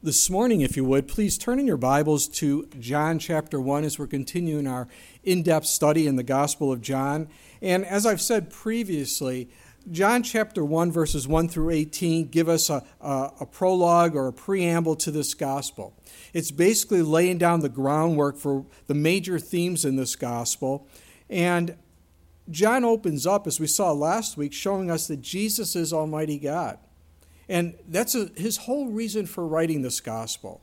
This morning, if you would, please turn in your Bibles to John chapter 1 as we're continuing our in-depth study in the Gospel of John. And as I've said previously, John chapter 1 verses 1 through 18 give us a prologue or a preamble to this gospel. It's basically laying down the groundwork for the major themes in this gospel. And John opens up, as we saw last week, showing us that Jesus is Almighty God. And that's his whole reason for writing this gospel,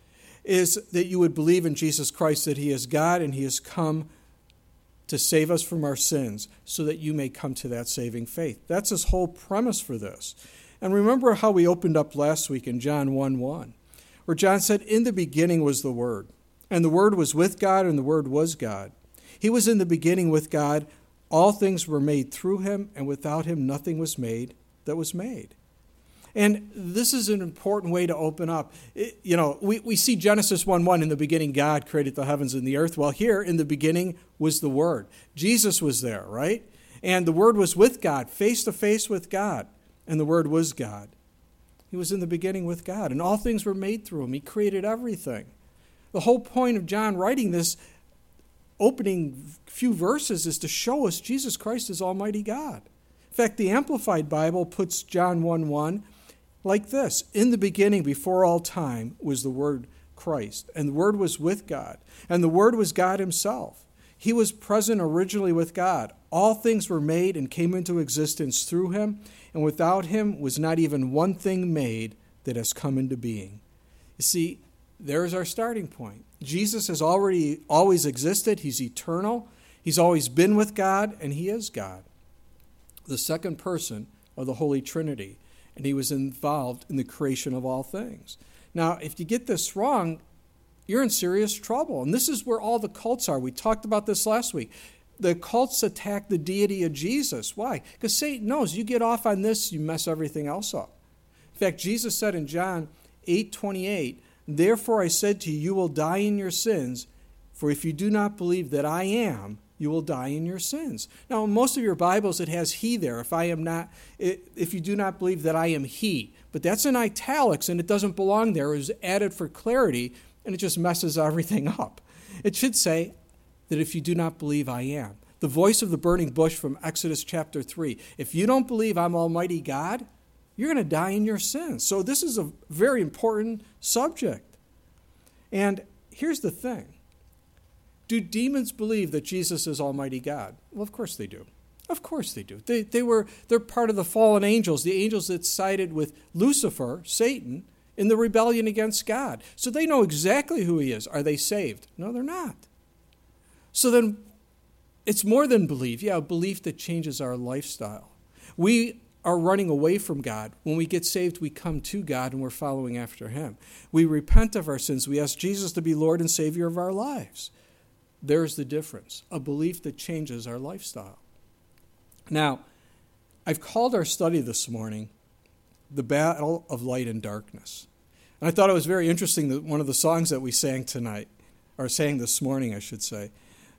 is that you would believe in Jesus Christ, that he is God and he has come to save us from our sins so that you may come to that saving faith. That's his whole premise for this. And remember how we opened up last week in John 1:1, where John said, "In the beginning was the Word, and the Word was with God, and the Word was God. He was in the beginning with God. All things were made through him, and without him nothing was made that was made." And this is an important way to open up. We see Genesis 1:1, in the beginning God created the heavens and the earth. Well, here, in the beginning was the Word. Jesus was there, right? And the Word was with God, face to face with God. And the Word was God. He was in the beginning with God. And all things were made through him. He created everything. The whole point of John writing this opening few verses is to show us Jesus Christ is Almighty God. In fact, the Amplified Bible puts John 1:1 like this: "In the beginning, before all time, was the Word Christ, and the Word was with God, and the Word was God himself. He was present originally with God. All things were made and came into existence through him, and without him was not even one thing made that has come into being." You see, there's our starting point. Jesus has always existed. He's eternal. He's always been with God, and he is God, the second person of the Holy Trinity. And he was involved in the creation of all things. Now, if you get this wrong, you're in serious trouble. And this is where all the cults are. We talked about this last week. The cults attack the deity of Jesus. Why? Because Satan knows you get off on this, you mess everything else up. In fact, Jesus said in John 8:28, "Therefore I said to you, you will die in your sins, for if you do not believe that I am, you will die in your sins." Now, in most of your Bibles, it has he there. If you do not believe that I am he. But that's in italics, and it doesn't belong there. It was added for clarity, and it just messes everything up. It should say that if you do not believe I am. The voice of the burning bush from Exodus chapter 3. If you don't believe I'm Almighty God, you're going to die in your sins. So this is a very important subject. And here's the thing. Do demons believe that Jesus is Almighty God? Well, of course they do. Of course they do. They're part of the fallen angels, the angels that sided with Lucifer, Satan, in the rebellion against God. So they know exactly who he is. Are they saved? No, they're not. So then it's more than belief. Yeah, a belief that changes our lifestyle. We are running away from God. When we get saved, we come to God and we're following after him. We repent of our sins. We ask Jesus to be Lord and Savior of our lives. There's the difference, a belief that changes our lifestyle. Now, I've called our study this morning The Battle of Light and Darkness. And I thought it was very interesting that one of the songs that we sang tonight, or sang this morning, I should say,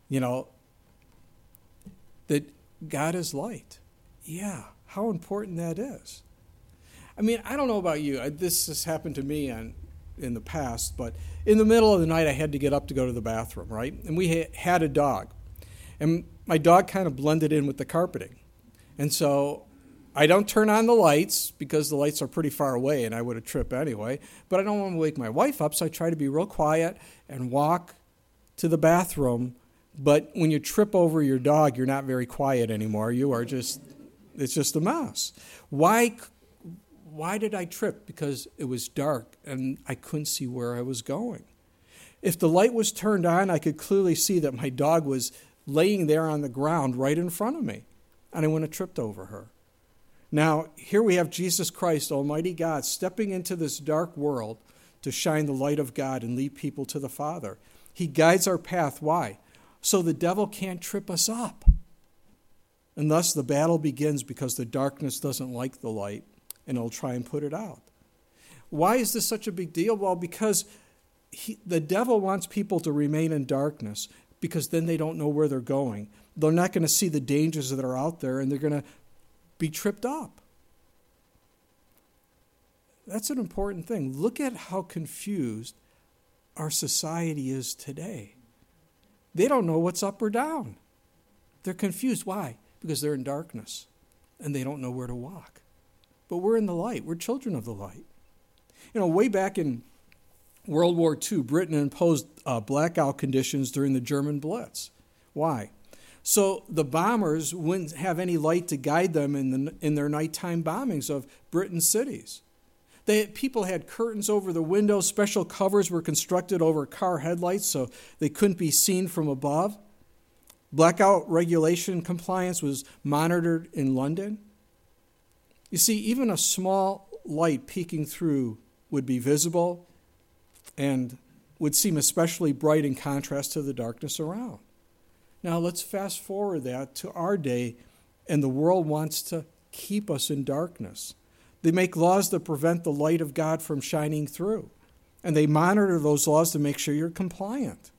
that God is light. Yeah, how important that is. I mean, I don't know about you. This has happened to me in the past, but in the middle of the night I had to get up to go to the bathroom, right? And we had a dog. And my dog kind of blended in with the carpeting. And so I don't turn on the lights because the lights are pretty far away and I would have tripped anyway. But I don't want to wake my wife up, so I try to be real quiet and walk to the bathroom. But when you trip over your dog, you're not very quiet anymore. It's just a mess. Why did I trip? Because it was dark and I couldn't see where I was going. If the light was turned on, I could clearly see that my dog was laying there on the ground right in front of me, and I wouldn't have tripped over her. Now, here we have Jesus Christ, Almighty God, stepping into this dark world to shine the light of God and lead people to the Father. He guides our path. Why? So the devil can't trip us up. And thus the battle begins because the darkness doesn't like the light, and it'll try and put it out. Why is this such a big deal? Well, because the devil wants people to remain in darkness, because then they don't know where they're going. They're not going to see the dangers that are out there, and they're going to be tripped up. That's an important thing. Look at how confused our society is today. They don't know what's up or down. They're confused. Why? Because they're in darkness and they don't know where to walk. But we're in the light. We're children of the light. Way back in World War II, Britain imposed blackout conditions during the German Blitz. Why? So the bombers wouldn't have any light to guide them in their nighttime bombings of Britain's cities. People had curtains over the windows. Special covers were constructed over car headlights so they couldn't be seen from above. Blackout regulation compliance was monitored in London. You see, even a small light peeking through would be visible and would seem especially bright in contrast to the darkness around. Now let's fast forward that to our day, and the world wants to keep us in darkness. They make laws that prevent the light of God from shining through, and they monitor those laws to make sure you're compliant.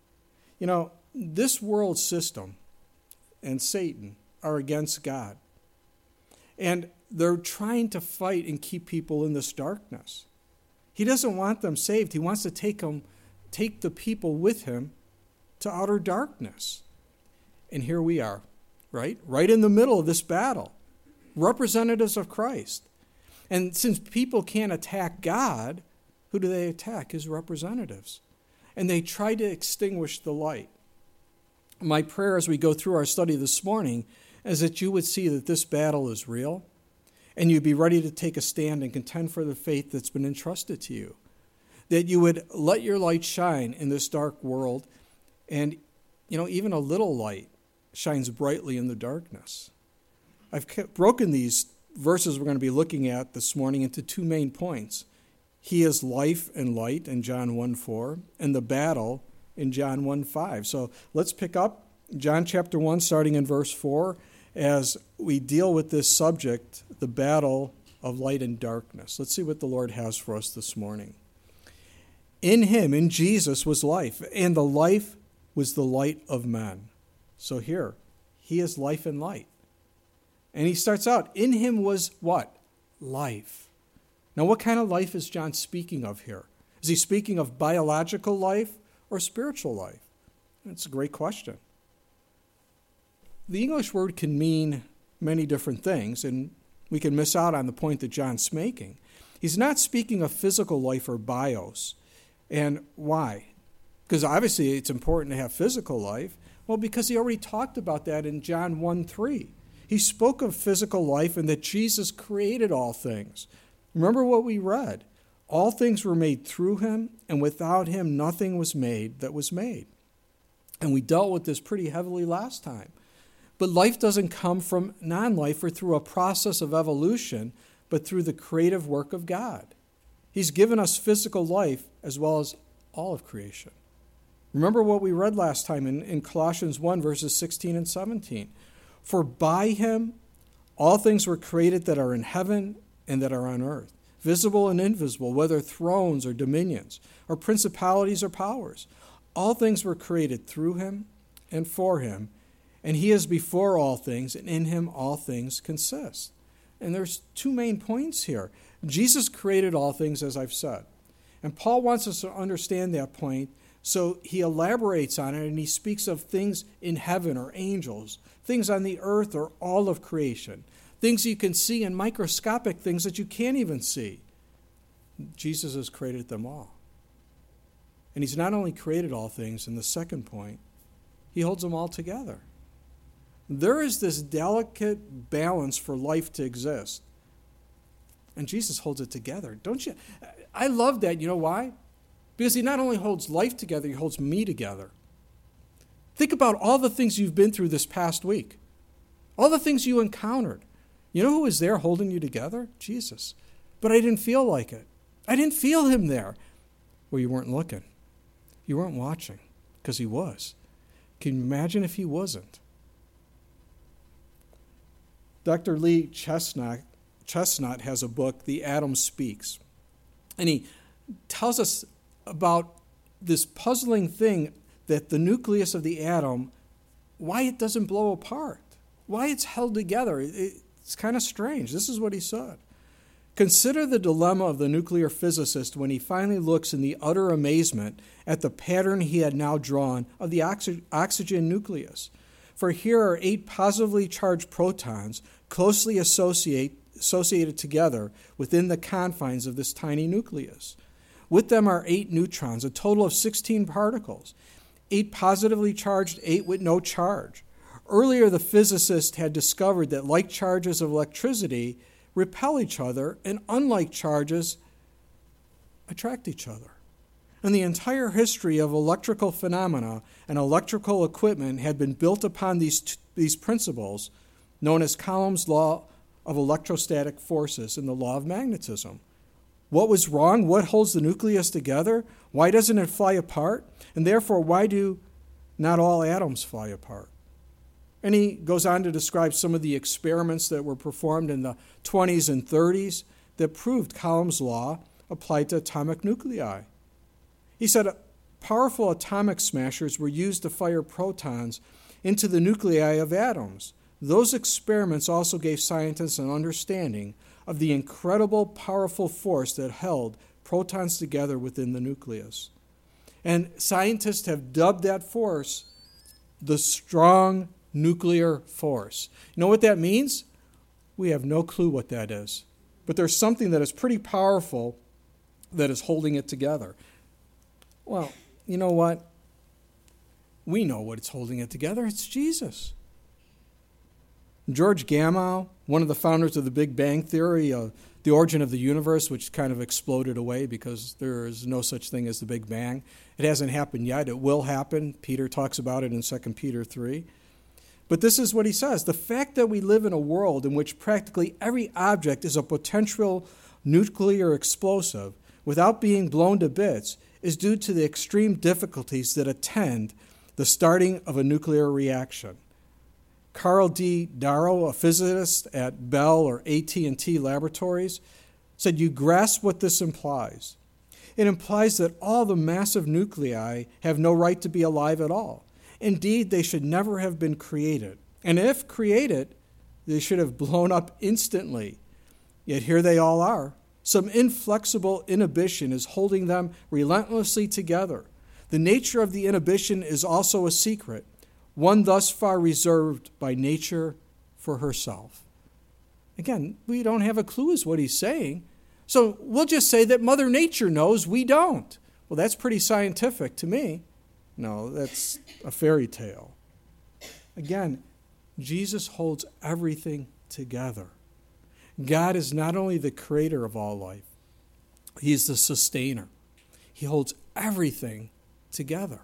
This world system and Satan are against God, and they're trying to fight and keep people in this darkness. He doesn't want them saved. He wants to take the people with him to outer darkness. And here we are, right in the middle of this battle, representatives of Christ. And since people can't attack God, who do they attack? His representatives. And they try to extinguish the light. My prayer as we go through our study this morning is that you would see that this battle is real, and you'd be ready to take a stand and contend for the faith that's been entrusted to you. That you would let your light shine in this dark world, and even a little light shines brightly in the darkness. I've broken these verses we're going to be looking at this morning into two main points. He is life and light in John 1:4, and the battle in John 1:5. So let's pick up John chapter 1, starting in verse 4, as we deal with this subject, the battle of light and darkness. Let's see what the Lord has for us this morning. In him, in Jesus, was life, and the life was the light of men. So here, he is life and light. And he starts out, in him was what? Life. Now, what kind of life is John speaking of here? Is he speaking of biological life or spiritual life? That's a great question. The English word can mean many different things, and we can miss out on the point that John's making. He's not speaking of physical life or bios. And why? Because obviously it's important to have physical life. Well, because he already talked about that in John 1:3. He spoke of physical life and that Jesus created all things. Remember what we read. All things were made through him, and without him nothing was made that was made. And we dealt with this pretty heavily last time. But life doesn't come from non-life or through a process of evolution, but through the creative work of God. He's given us physical life as well as all of creation. Remember what we read last time in Colossians 1, verses 16 and 17. For by him all things were created that are in heaven and that are on earth, visible and invisible, whether thrones or dominions, or principalities or powers. All things were created through him and for him, and he is before all things, and in him all things consist. And there's two main points here. Jesus created all things, as I've said. And Paul wants us to understand that point, so he elaborates on it, and he speaks of things in heaven or angels, things on the earth or all of creation, things you can see and microscopic things that you can't even see. Jesus has created them all. And he's not only created all things, in the second point, he holds them all together. There is this delicate balance for life to exist. And Jesus holds it together. Don't you? I love that. You know why? Because he not only holds life together, he holds me together. Think about all the things you've been through this past week. All the things you encountered. You know who was there holding you together? Jesus. But I didn't feel like it. I didn't feel him there. Well, you weren't looking. You weren't watching, because he was. Can you imagine if he wasn't? Dr. Lee Chestnut has a book, The Atom Speaks. And he tells us about this puzzling thing that the nucleus of the atom, why it doesn't blow apart, why it's held together. It's kind of strange. This is what he said. Consider the dilemma of the nuclear physicist when he finally looks in the utter amazement at the pattern he had now drawn of the oxygen nucleus. For here are 8 positively charged protons closely associated together within the confines of this tiny nucleus. With them are 8 neutrons, a total of 16 particles, 8 positively charged, 8 with no charge. Earlier, the physicist had discovered that like charges of electricity repel each other and unlike charges attract each other. And the entire history of electrical phenomena and electrical equipment had been built upon these principles known as Coulomb's law of electrostatic forces and the law of magnetism. What was wrong? What holds the nucleus together? Why doesn't it fly apart? And therefore, why do not all atoms fly apart? And he goes on to describe some of the experiments that were performed in the 20s and 30s that proved Coulomb's law applied to atomic nuclei. He said powerful atomic smashers were used to fire protons into the nuclei of atoms. Those experiments also gave scientists an understanding of the incredible, powerful force that held protons together within the nucleus. And scientists have dubbed that force the strong nuclear force. You know what that means? We have no clue what that is. But there's something that is pretty powerful that is holding it together. Well, you know what? We know what it's holding it together. It's Jesus. George Gamow, one of the founders of the Big Bang Theory, the origin of the universe, which kind of exploded away because there is no such thing as the Big Bang. It hasn't happened yet. It will happen. Peter talks about it in 2 Peter 3. But this is what he says. The fact that we live in a world in which practically every object is a potential nuclear explosive without being blown to bits is due to the extreme difficulties that attend the starting of a nuclear reaction. Carl D. Darrow, a physicist at Bell or AT&T Laboratories, said, "You grasp what this implies. It implies that all the massive nuclei have no right to be alive at all. Indeed, they should never have been created. And if created, they should have blown up instantly. Yet here they all are. Some inflexible inhibition is holding them relentlessly together. The nature of the inhibition is also a secret, one thus far reserved by nature for herself." Again, we don't have a clue as what he's saying. So we'll just say that Mother Nature knows, we don't. Well, that's pretty scientific to me. No, that's a fairy tale. Again, Jesus holds everything together. God is not only the creator of all life, he's the sustainer. He holds everything together.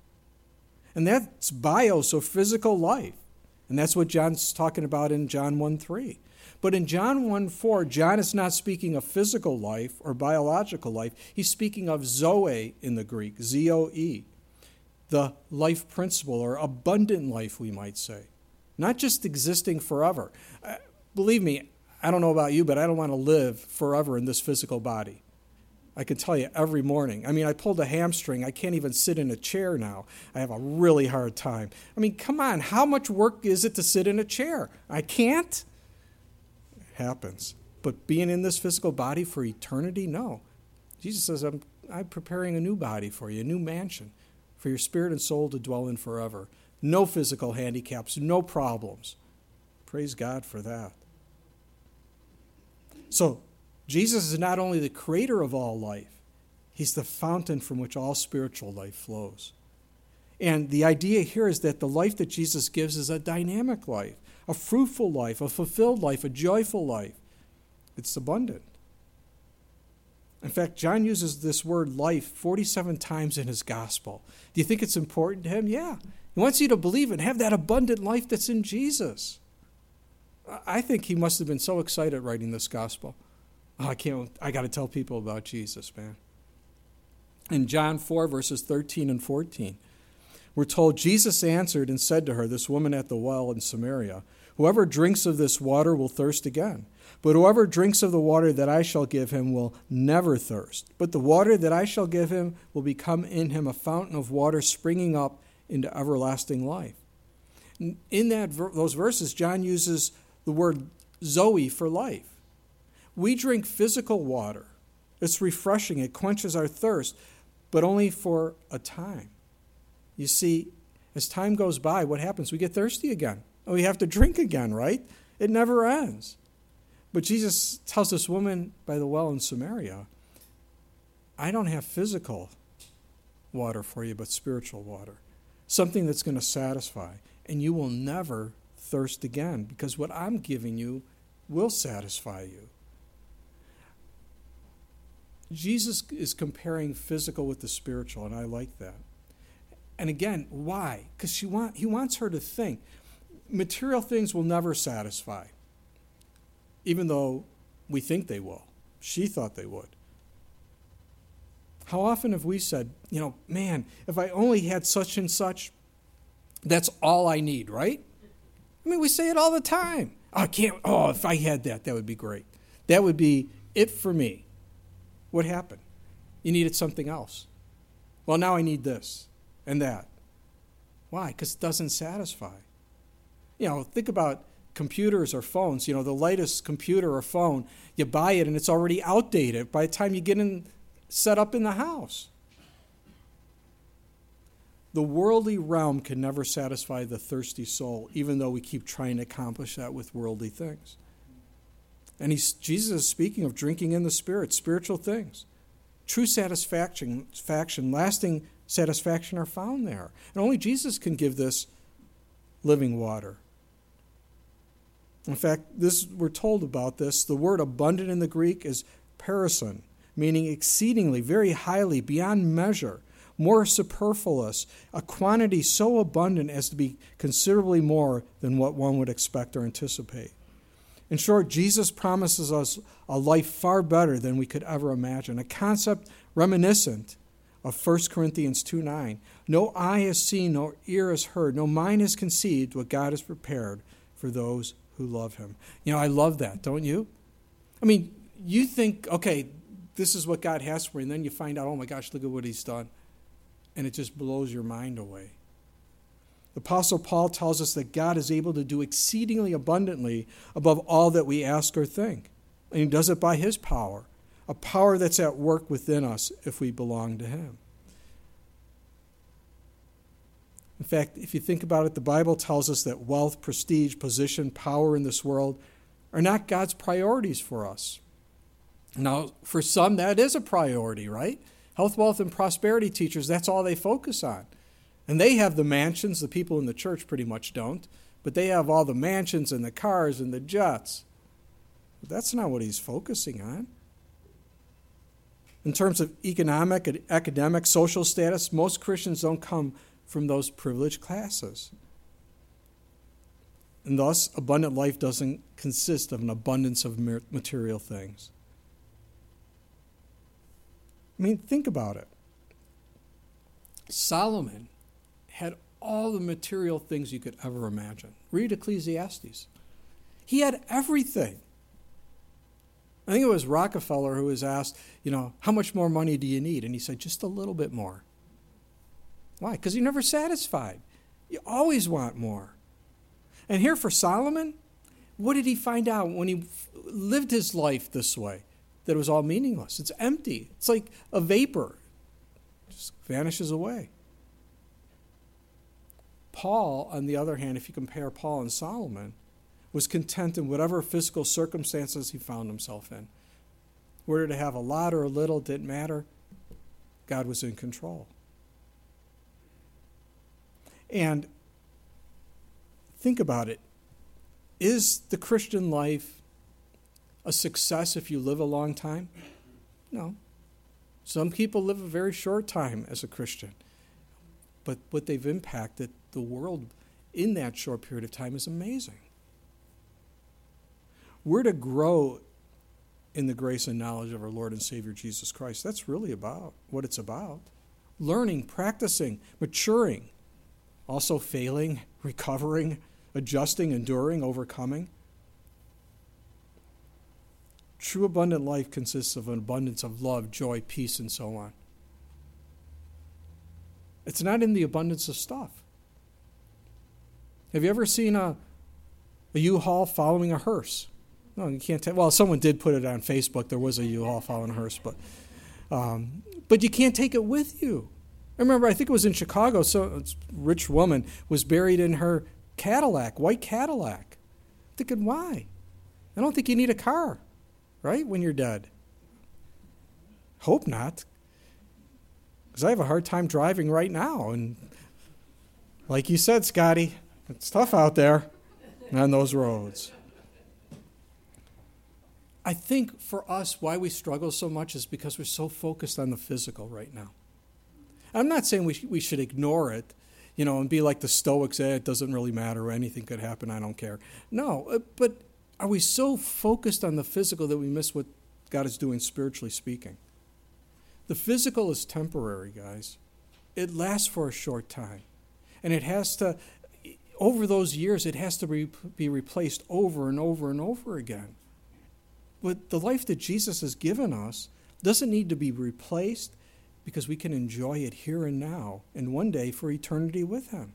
And that's bios, or physical life. And that's what John's talking about in John 1:3. But in John 1:4, John is not speaking of physical life or biological life. He's speaking of Zoe in the Greek, Z-O-E, the life principle, or abundant life, we might say. Not just existing forever. Believe me, I don't know about you, but I don't want to live forever in this physical body. I can tell you every morning. I mean, I pulled a hamstring. I can't even sit in a chair now. I have a really hard time. I mean, come on. How much work is it to sit in a chair? I can't? It happens. But being in this physical body for eternity? No. Jesus says, I'm preparing a new body for you, a new mansion for your spirit and soul to dwell in forever. No physical handicaps, no problems. Praise God for that. So, Jesus is not only the creator of all life, he's the fountain from which all spiritual life flows. And the idea here is that the life that Jesus gives is a dynamic life, a fruitful life, a fulfilled life, a joyful life. It's abundant. In fact, John uses this word life 47 times in his gospel. Do you think it's important to him? Yeah. He wants you to believe and have that abundant life that's in Jesus. I think he must have been so excited writing this gospel. I got to tell people about Jesus, man. In John 4, verses 13 and 14, we're told, Jesus answered and said to her, this woman at the well in Samaria, "Whoever drinks of this water will thirst again. But whoever drinks of the water that I shall give him will never thirst. But the water that I shall give him will become in him a fountain of water springing up into everlasting life." In those verses, John uses the word Zoe for life. We drink physical water. It's refreshing. It quenches our thirst, but only for a time. You see, as time goes by, what happens? We get thirsty again. We have to drink again, right? It never ends. But Jesus tells this woman by the well in Samaria, I don't have physical water for you, but spiritual water. Something that's going to satisfy. And you will never thirst again, because what I'm giving you will satisfy you. Jesus is comparing physical with the spiritual, and I like that. And again, why? Because he wants her to think. Material things will never satisfy, even though we think they will. She thought they would. How often have we said, man, if I only had such and such, that's all I need, right? I mean, we say it all the time. If I had that, that would be great. That would be it for me. What happened? You needed something else. Well, now I need this and that. Why? Because it doesn't satisfy. Think about computers or phones. The latest computer or phone, you buy it and it's already outdated by the time you get set up in the house. The worldly realm can never satisfy the thirsty soul, even though we keep trying to accomplish that with worldly things. And Jesus is speaking of drinking in the Spirit, spiritual things. True satisfaction, lasting satisfaction are found there. And only Jesus can give this living water. In fact, we're told about this. The word abundant in the Greek is parison, meaning exceedingly, very highly, beyond measure, more superfluous, a quantity so abundant as to be considerably more than what one would expect or anticipate. In short, Jesus promises us a life far better than we could ever imagine, a concept reminiscent of 1 Corinthians 2:9. No eye has seen, no ear has heard, no mind has conceived what God has prepared for those who love him. I love that, don't you? I mean, you think, okay, this is what God has for you, and then you find out, oh my gosh, look at what he's done. And it just blows your mind away. The Apostle Paul tells us that God is able to do exceedingly abundantly above all that we ask or think. And he does it by his power, a power that's at work within us if we belong to him. In fact, if you think about it, the Bible tells us that wealth, prestige, position, power in this world are not God's priorities for us. Now, for some, that is a priority, right? Health, wealth, and prosperity teachers, that's all they focus on. And they have the mansions. The people in the church pretty much don't. But they have all the mansions and the cars and the jets. But that's not what he's focusing on. In terms of economic, academic, social status, most Christians don't come from those privileged classes. And thus, abundant life doesn't consist of an abundance of material things. I mean, think about it. Solomon had all the material things you could ever imagine. Read Ecclesiastes. He had everything. I think it was Rockefeller who was asked, how much more money do you need? And he said, just a little bit more. Why? Because you're never satisfied. You always want more. And here for Solomon, what did he find out when he lived his life this way? That it was all meaningless. It's empty. It's like a vapor. It just vanishes away. Paul, on the other hand, if you compare Paul and Solomon, was content in whatever physical circumstances he found himself in. Whether to have a lot or a little didn't matter. God was in control. And think about it. Is the Christian life a success if you live a long time? No. Some people live a very short time as a Christian. But what they've impacted the world in that short period of time is amazing. We're to grow in the grace and knowledge of our Lord and Savior Jesus Christ. That's really about what it's about. Learning, practicing, maturing, also failing, recovering, adjusting, enduring, overcoming. True abundant life consists of an abundance of love, joy, peace, and so on. It's not in the abundance of stuff. Have you ever seen a U-Haul following a hearse? No, you can't. Well, someone did put it on Facebook. There was a U-Haul following a hearse, but you can't take it with you. I remember, I think it was in Chicago, a rich woman was buried in her Cadillac, white Cadillac. I'm thinking, why? I don't think you need a car, right, when you're dead. Hope not. Because I have a hard time driving right now. And like you said, Scotty, it's tough out there on those roads. I think for us, why we struggle so much is because we're so focused on the physical right now. I'm not saying we should ignore it, and be like the Stoics, it doesn't really matter, anything could happen, I don't care. No, but are we so focused on the physical that we miss what God is doing spiritually speaking? The physical is temporary, guys. It lasts for a short time. And it has to, over those years, it has to be replaced over and over and over again. But the life that Jesus has given us doesn't need to be replaced, because we can enjoy it here and now, and one day for eternity with him.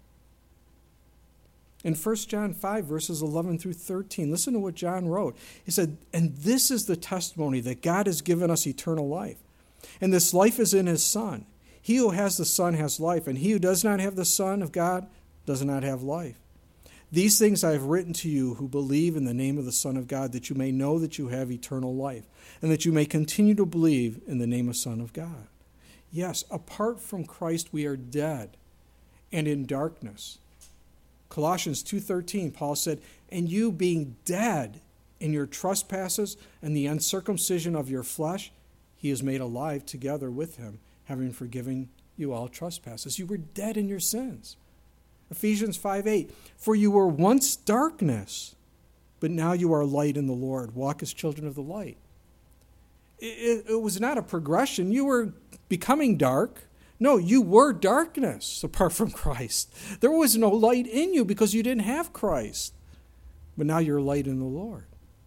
In 1 John 5, verses 11 through 13, listen to what John wrote. He said, "And this is the testimony that God has given us eternal life. And this life is in his Son. He who has the Son has life, and he who does not have the Son of God does not have life. These things I have written to you who believe in the name of the Son of God, that you may know that you have eternal life, and that you may continue to believe in the name of Son of God." Yes, apart from Christ, we are dead and in darkness. Colossians 2:13, Paul said, "And you being dead in your trespasses and the uncircumcision of your flesh, he is made alive together with him, having forgiven you all trespasses." You were dead in your sins. Ephesians 5:8, "For you were once darkness, but now you are light in the Lord. Walk as children of the light." It was not a progression. You were becoming dark. No, you were darkness apart from Christ. There was no light in you because you didn't have Christ. But now you're light in the Lord.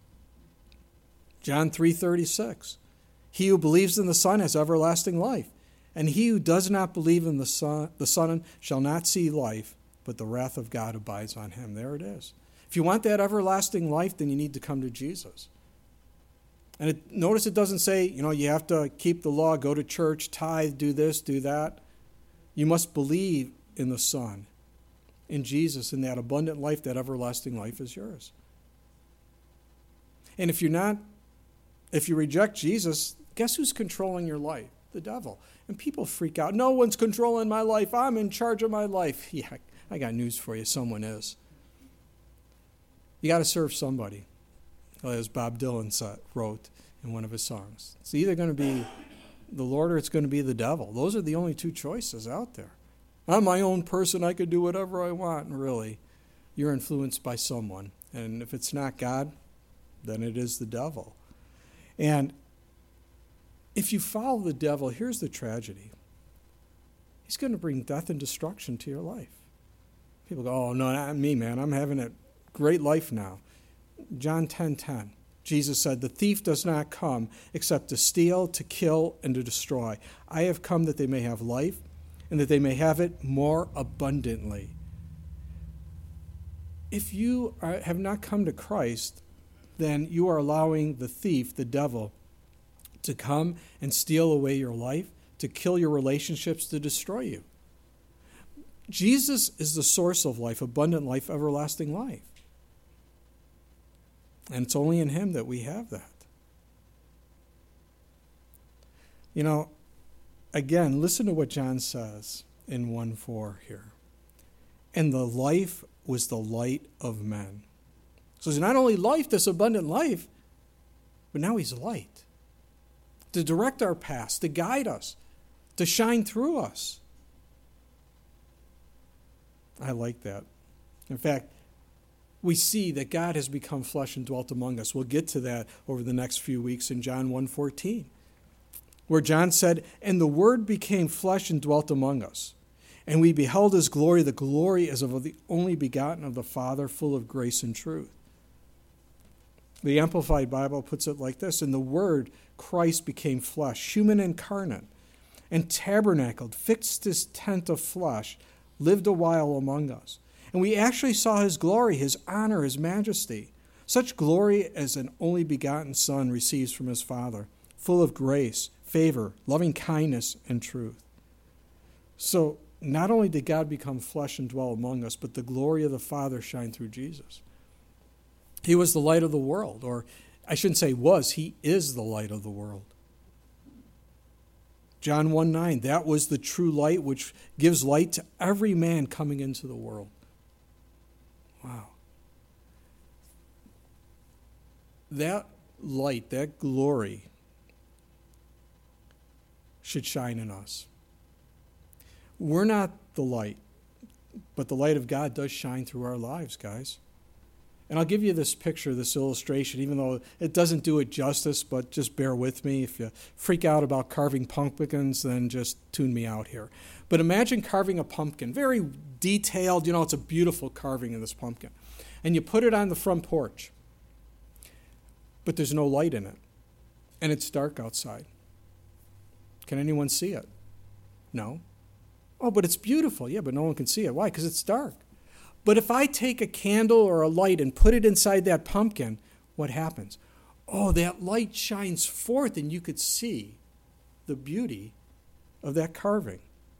John 3:36, "He who believes in the Son has everlasting life, and he who does not believe in the Son shall not see life, but the wrath of God abides on him." There it is. If you want that everlasting life, then you need to come to Jesus. And notice it doesn't say, you have to keep the law, go to church, tithe, do this, do that. You must believe in the Son, in Jesus, in that abundant life, that everlasting life is yours. And if you reject Jesus, guess who's controlling your life? The devil. And people freak out. No one's controlling my life. I'm in charge of my life. Yeah, I got news for you. Someone is. You got to serve somebody. As Bob Dylan wrote in one of his songs. It's either going to be the Lord or it's going to be the devil. Those are the only two choices out there. I'm my own person. I could do whatever I want. And really, you're influenced by someone. And if it's not God, then it is the devil. And if you follow the devil, here's the tragedy. He's going to bring death and destruction to your life. People go, "Oh, no, not me, man. I'm having a great life now." John 10:10, Jesus said, "The thief does not come except to steal, to kill, and to destroy. I have come that they may have life, and that they may have it more abundantly." If you have not come to Christ, then you are allowing the thief, the devil, to come and steal away your life, to kill your relationships, to destroy you. Jesus is the source of life, abundant life, everlasting life. And it's only in him that we have that. Again, listen to what John says in 1:4 here. "And the life was the light of men." So it's not only life, this abundant life, but now he's light. To direct our paths, to guide us, to shine through us. I like that. In fact, we see that God has become flesh and dwelt among us. We'll get to that over the next few weeks in John 1:14, where John said, "And the Word became flesh and dwelt among us. And we beheld his glory, the glory as of the only begotten of the Father, full of grace and truth." The Amplified Bible puts it like this: "And the Word, Christ, became flesh, human incarnate, and tabernacled, fixed his tent of flesh, lived a while among us. And we actually saw his glory, his honor, his majesty, such glory as an only begotten Son receives from his Father, full of grace, favor, loving kindness, and truth. So not only did God become flesh and dwell among us, but the glory of the Father shined through Jesus. He was the light of the world, or I shouldn't say was, he is the light of the world. John 1:9, that was the true light which gives light to every man coming into the world. Wow. That light, that glory should shine in us. We're not the light, but the light of God does shine through our lives, guys. And I'll give you this picture, this illustration, even though it doesn't do it justice, but just bear with me. If you freak out about carving pumpkins, then just tune me out here. But imagine carving a pumpkin, very detailed, it's a beautiful carving of this pumpkin. And you put it on the front porch, but there's no light in it, and it's dark outside. Can anyone see it? No. Oh, but it's beautiful. Yeah, but no one can see it. Why? Because it's dark. But if I take a candle or a light and put it inside that pumpkin, what happens? Oh, that light shines forth and you could see the beauty of that carving.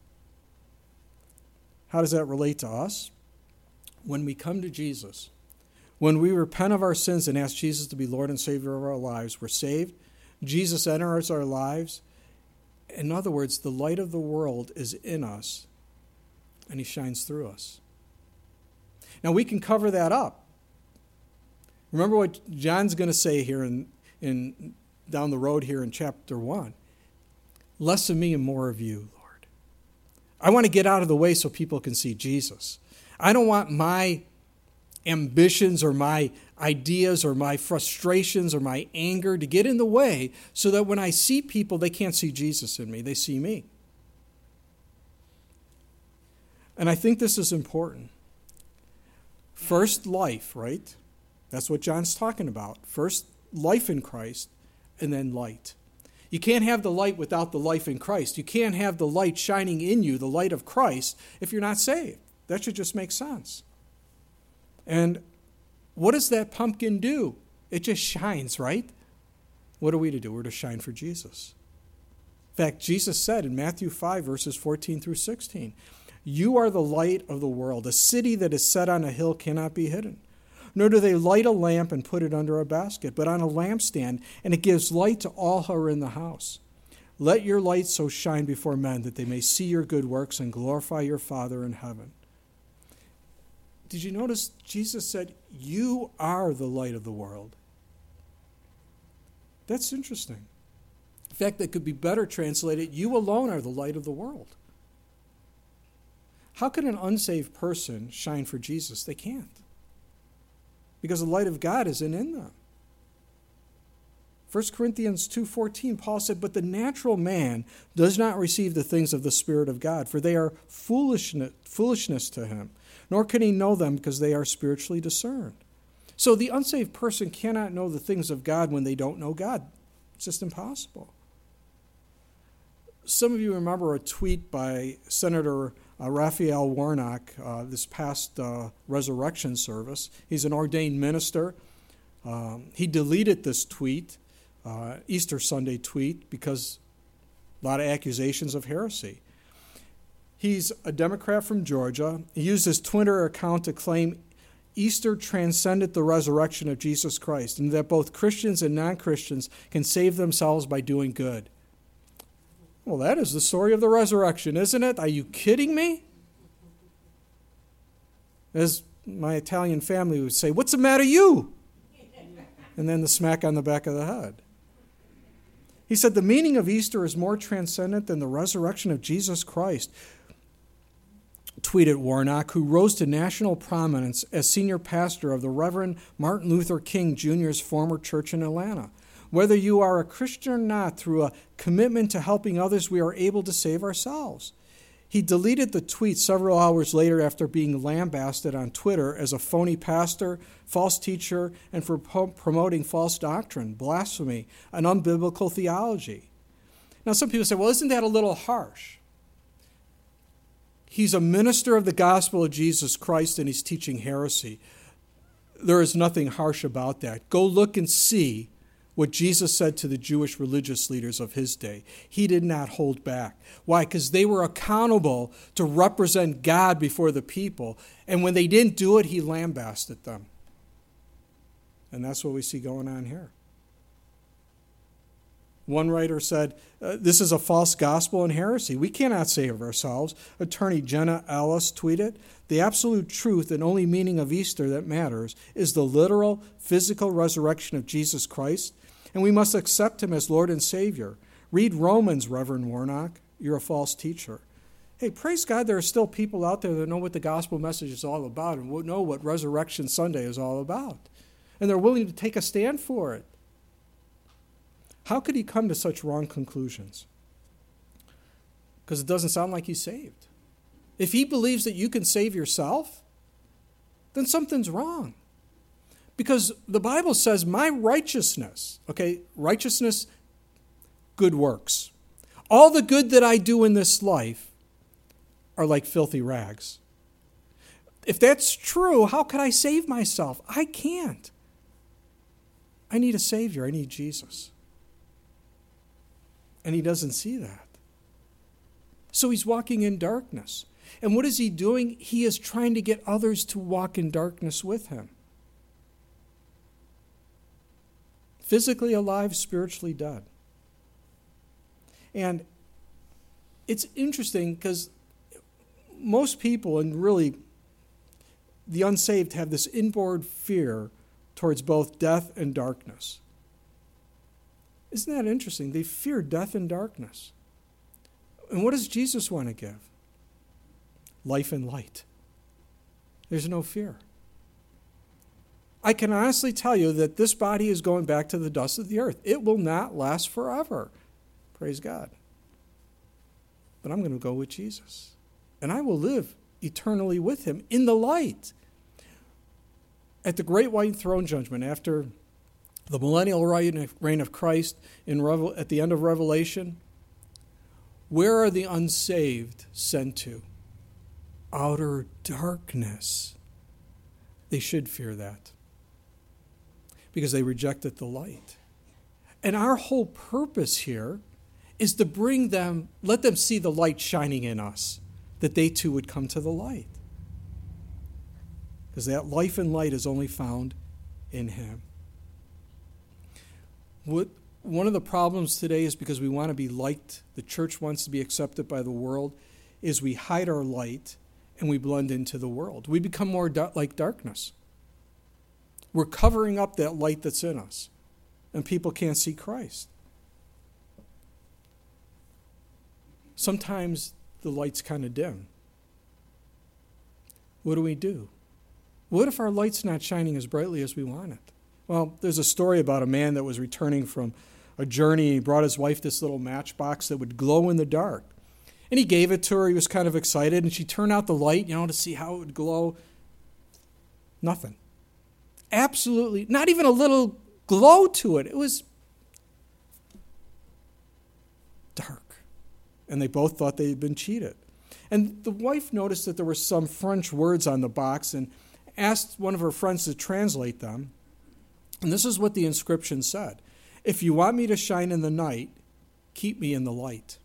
How does that relate to us? When we come to Jesus, when we repent of our sins and ask Jesus to be Lord and Savior of our lives, we're saved. Jesus enters our lives. In other words, the light of the world is in us and he shines through us. Now, we can cover that up. Remember what John's going to say here in down the road here in chapter 1. Less of me and more of you, Lord. I want to get out of the way so people can see Jesus. I don't want my ambitions or my ideas or my frustrations or my anger to get in the way so that when I see people, they can't see Jesus in me. They see me. And I think this is important. First life, right? That's what John's talking about. First life in Christ, and then light. You can't have the light without the life in Christ. You can't have the light shining in you, the light of Christ, if you're not saved. That should just make sense. And what does that pumpkin do? It just shines, right? What are we to do? We're to shine for Jesus. In fact, Jesus said in Matthew 5, verses 14 through 16, "You are the light of the world. A city that is set on a hill cannot be hidden. Nor do they light a lamp and put it under a basket, but on a lampstand, and it gives light to all who are in the house. Let your light so shine before men that they may see your good works and glorify your Father in heaven." Did you notice Jesus said, "You are the light of the world"? That's interesting. In fact, that could be better translated, "You alone are the light of the world." How can an unsaved person shine for Jesus? They can't. Because the light of God isn't in them. 1 Corinthians 2:14, Paul said, "But the natural man does not receive the things of the Spirit of God, for they are foolishness to him, nor can he know them because they are spiritually discerned." So the unsaved person cannot know the things of God when they don't know God. It's just impossible. Some of you remember a tweet by Senator Raphael Warnock this past resurrection service. He's an ordained minister. He deleted this tweet, Easter Sunday tweet, because a lot of accusations of heresy. He's a Democrat from Georgia. He used his Twitter account to claim Easter transcended the resurrection of Jesus Christ, and that both Christians and non-Christians can save themselves by doing good. Well, that is the story of the resurrection, isn't it? Are you kidding me? As my Italian family would say, "What's the matter, you?" And then the smack on the back of the head. He said the meaning of Easter is more transcendent than the resurrection of Jesus Christ, tweeted Warnock, who rose to national prominence as senior pastor of the Reverend Martin Luther King Jr.'s former church in Atlanta. Whether you are a Christian or not, through a commitment to helping others, we are able to save ourselves. He deleted the tweet several hours later after being lambasted on Twitter as a phony pastor, false teacher, and for promoting false doctrine, blasphemy, and unbiblical theology. Now, some people say, well, isn't that a little harsh? He's a minister of the gospel of Jesus Christ, and he's teaching heresy. there is nothing harsh about that. Go look and see what Jesus said to the Jewish religious leaders of his day. He did not hold back. Why? Because they were accountable to represent God before the people. And when they didn't do it, he lambasted them. And that's what we see going on here. One writer said, this is a false gospel and heresy. We cannot save ourselves. Attorney Jenna Ellis tweeted, the absolute truth and only meaning of Easter that matters is the literal, physical resurrection of Jesus Christ, and we must accept him as Lord and Savior. Read Romans, Reverend Warnock. You're a false teacher. Hey, praise God, there are still people out there that know what the gospel message is all about and know what Resurrection Sunday is all about. And they're willing to take a stand for it. How could he come to such wrong conclusions? Because it doesn't sound like he's saved. If he believes that you can save yourself, then something's wrong. Because the Bible says my righteousness, righteousness, good works. All the good that I do in this life are like filthy rags. If that's true, how could I save myself? I can't. I need a Savior. I need Jesus. And he doesn't see that. So he's walking in darkness. And what is he doing? He is trying to get others to walk in darkness with him. Physically alive, spiritually dead. And it's interesting because most people, and really the unsaved, have this inborn fear towards both death and darkness. Isn't that interesting? They fear death and darkness. And what does Jesus want to give? Life and light. There's no fear. I can honestly tell you that this body is going back to the dust of the earth. It will not last forever. Praise God. But I'm going to go with Jesus. And I will live eternally with him in the light. At the great white throne judgment, after the millennial reign of Christ at the end of Revelation, where are the unsaved sent to? Outer darkness. They should fear that because they rejected the light. And our whole purpose here is to bring them, let them see the light shining in us, that they too would come to the light. Because that life and light is only found in him. One of the problems today is because we want to be liked, the church wants to be accepted by the world, is we hide our light and we blend into the world. We become more like darkness. We're covering up that light that's in us, and people can't see Christ. Sometimes the light's kind of dim. What do? What if our light's not shining as brightly as we want it? Well, there's a story about a man that was returning from a journey. He brought his wife this little matchbox that would glow in the dark. And he gave it to her. He was kind of excited. And she turned out the light, to see how it would glow. Nothing. Absolutely, not even a little glow to it. It was dark. And they both thought they had been cheated. And the wife noticed that there were some French words on the box and asked one of her friends to translate them. And this is what the inscription said. If you want me to shine in the night, keep me in the light.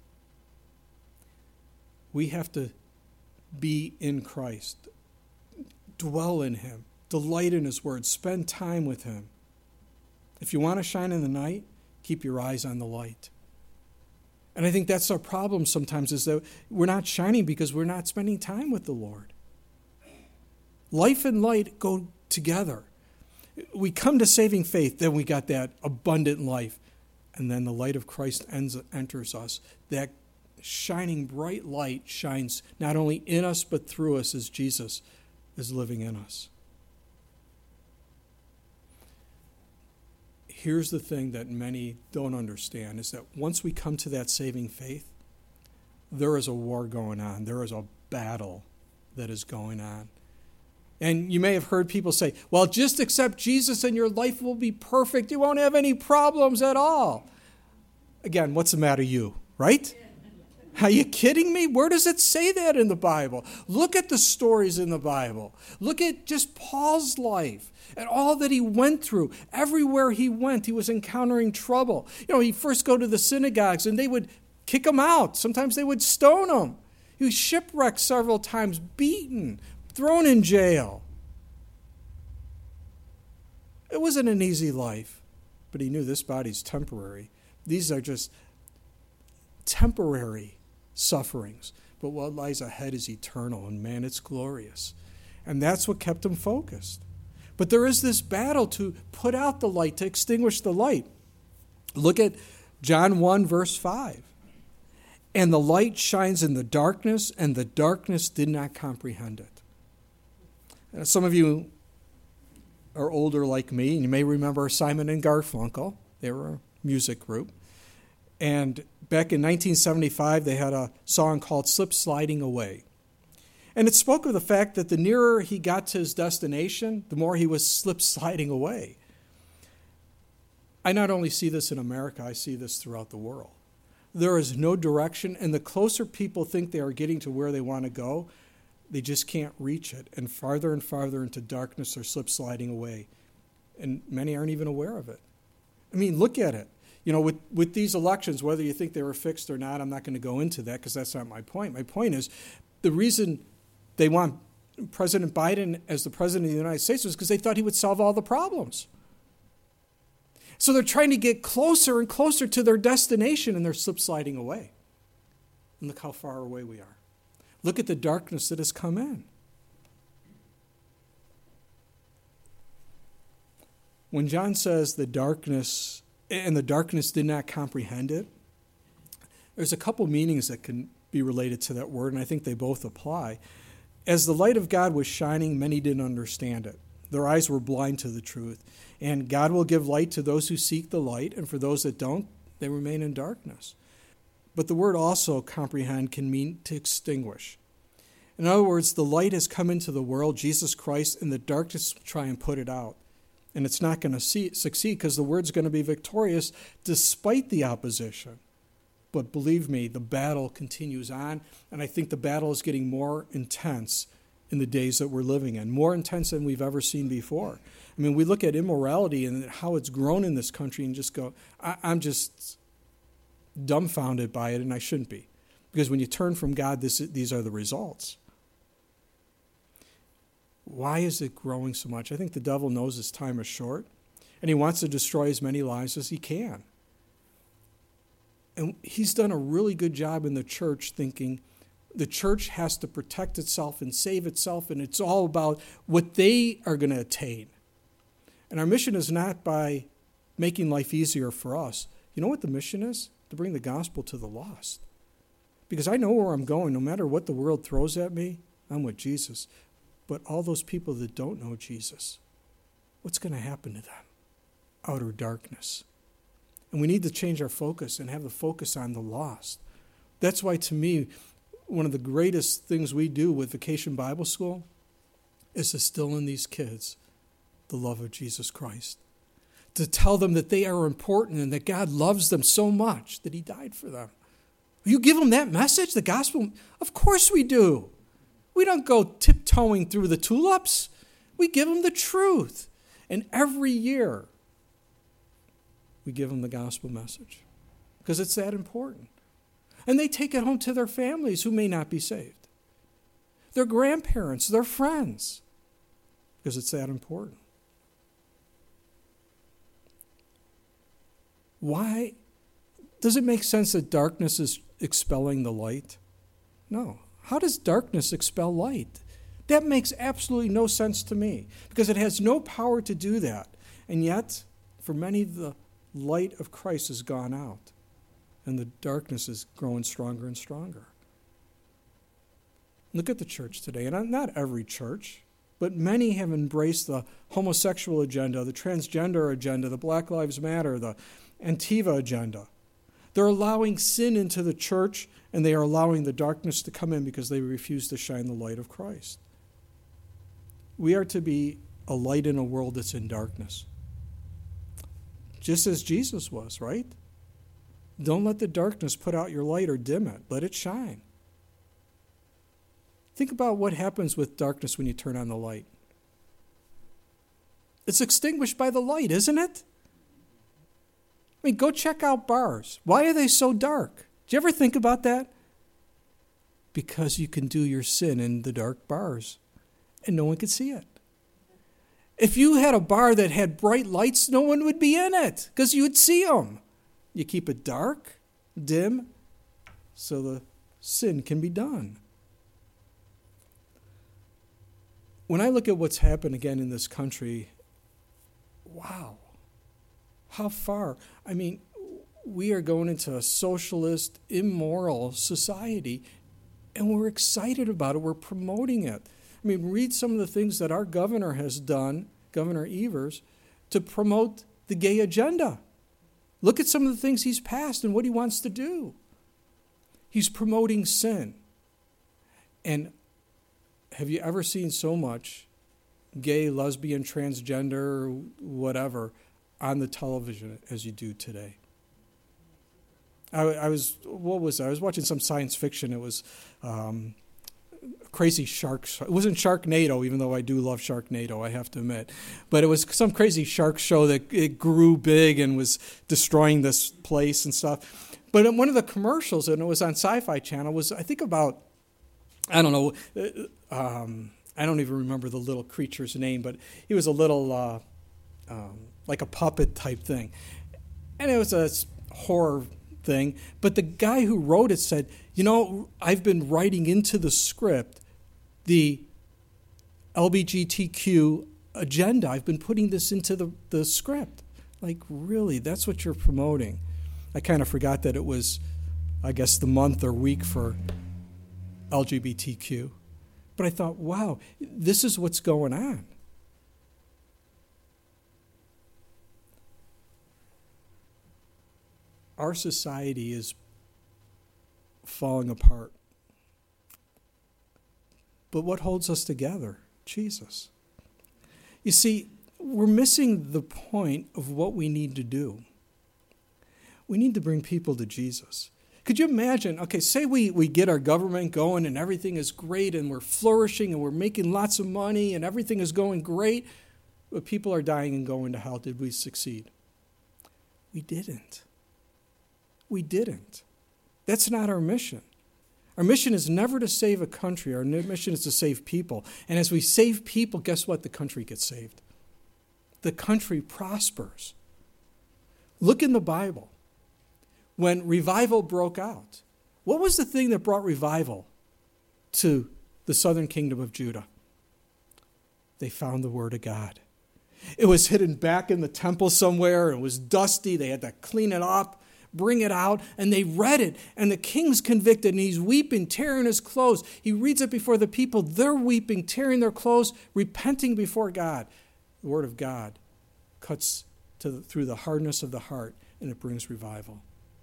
We have to be in Christ. Dwell in him. Delight in his word. Spend time with him. If you want to shine in the night, keep your eyes on the light. And I think that's our problem sometimes, is that we're not shining because we're not spending time with the Lord. Life and light go together. We come to saving faith, then we got that abundant life. And then the light of Christ enters us. That shining bright light shines not only in us but through us as Jesus is living in us. Here's the thing that many don't understand, is that once we come to that saving faith, there is a war going on. There is a battle that is going on. And you may have heard people say, well, just accept Jesus and your life will be perfect. You won't have any problems at all. Again, what's the matter, you, right? Are you kidding me? Where does it say that in the Bible? Look at the stories in the Bible. Look at just Paul's life and all that he went through. Everywhere he went, he was encountering trouble. He'd first go to the synagogues and they would kick him out. Sometimes they would stone him. He was shipwrecked several times, beaten, thrown in jail. It wasn't an easy life, but he knew this body's temporary. These are just temporary sufferings, but what lies ahead is eternal, and man, it's glorious. And that's what kept him focused. But there is this battle to put out the light, to extinguish the light. Look at John 1, verse 5. And the light shines in the darkness, and the darkness did not comprehend it. Some of you are older like me, and you may remember Simon and Garfunkel. They were a music group. And back in 1975, they had a song called Slip Sliding Away. And it spoke of the fact that the nearer he got to his destination, the more he was slip sliding away. I not only see this in America, I see this throughout the world. There is no direction, and the closer people think they are getting to where they want to go, they just can't reach it. And farther into darkness, they're slip sliding away. And many aren't even aware of it. I mean, look at it. With these elections, whether you think they were fixed or not, I'm not going to go into that because that's not my point. My point is the reason they want President Biden as the president of the United States was because they thought he would solve all the problems. So they're trying to get closer and closer to their destination, and they're slip sliding away. And look how far away we are. Look at the darkness that has come in. When John says the darkness did not comprehend it, there's a couple meanings that can be related to that word, and I think they both apply. As the light of God was shining, many didn't understand it. Their eyes were blind to the truth. And God will give light to those who seek the light, and for those that don't, they remain in darkness. But the word also, comprehend, can mean to extinguish. In other words, the light has come into the world, Jesus Christ, and the darkness will try and put it out. And it's not going to succeed because the word's going to be victorious despite the opposition. But believe me, the battle continues on, and I think the battle is getting more intense in the days that we're living in, more intense than we've ever seen before. I mean, we look at immorality and how it's grown in this country and just go, I'm just dumbfounded by it, and I shouldn't be. Because when you turn from God, these are the results. Why is it growing so much? I think the devil knows his time is short, and he wants to destroy as many lives as he can. And he's done a really good job in the church thinking the church has to protect itself and save itself, and it's all about what they are going to attain. And our mission is not by making life easier for us. You know what the mission is? To bring the gospel to the lost. Because I know where I'm going. No matter what the world throws at me, I'm with Jesus. But all those people that don't know Jesus, what's going to happen to them? Outer darkness. And we need to change our focus and have the focus on the lost. That's why, to me, one of the greatest things we do with Vacation Bible School is to instill in these kids the love of Jesus Christ. To tell them that they are important and that God loves them so much that he died for them. You give them that message, the gospel? Of course we do. We don't go tiptoeing through the tulips. We give them the truth. And every year, we give them the gospel message because it's that important. And they take it home to their families who may not be saved, their grandparents, their friends, because it's that important. Why? Does it make sense that darkness is expelling the light? No. How does darkness expel light? That makes absolutely no sense to me because it has no power to do that. And yet, for many, the light of Christ has gone out and the darkness is growing stronger and stronger. Look at the church today, and not every church, but many have embraced the homosexual agenda, the transgender agenda, the Black Lives Matter, the Antifa agenda. They're allowing sin into the church, and they are allowing the darkness to come in because they refuse to shine the light of Christ. We are to be a light in a world that's in darkness. Just as Jesus was, right? Don't let the darkness put out your light or dim it. Let it shine. Think about what happens with darkness when you turn on the light. It's extinguished by the light, isn't it? I mean, go check out bars. Why are they so dark? Do you ever think about that? Because you can do your sin in the dark bars, and no one could see it. If you had a bar that had bright lights, no one would be in it, because you would see them. You keep it dark, dim, so the sin can be done. When I look at what's happened again in this country, wow, how far? I mean, we are going into a socialist, immoral society, and we're excited about it. We're promoting it. I mean, read some of the things that our governor has done, Governor Evers, to promote the gay agenda. Look at some of the things he's passed and what he wants to do. He's promoting sin. And have you ever seen so much gay, lesbian, transgender, whatever, on the television as you do today? I was watching some science fiction. It was crazy shark. It wasn't Sharknado, even though I do love Sharknado, I have to admit. But it was some crazy shark show that it grew big and was destroying this place and stuff. But in one of the commercials, and it was on Sci-Fi Channel, was I think about, I don't know, I don't even remember the little creature's name, but he was a little like a puppet type thing. And it was a horror thing, but the guy who wrote it said, you know, I've been writing into the script the LGBTQ agenda. I've been putting this into the script. Like, really, that's what you're promoting. I kind of forgot that it was, I guess, the month or week for LGBTQ. But I thought, wow, this is what's going on. Our society is falling apart. But what holds us together? Jesus. You see, we're missing the point of what we need to do. We need to bring people to Jesus. Could you imagine, okay, say we get our government going and everything is great and we're flourishing and we're making lots of money and everything is going great, but people are dying and going to hell. Did we succeed? We didn't. We didn't. That's not our mission. Our mission is never to save a country. Our mission is to save people. And as we save people, guess what? The country gets saved. The country prospers. Look in the Bible. When revival broke out, what was the thing that brought revival to the southern kingdom of Judah? They found the Word of God. It was hidden back in the temple somewhere. It was dusty. They had to clean it up, bring it out, and they read it. And the king's convicted, and he's weeping, tearing his clothes. He reads it before the people. They're weeping, tearing their clothes, repenting before God. The Word of God cuts through the hardness of the heart, and it brings revival.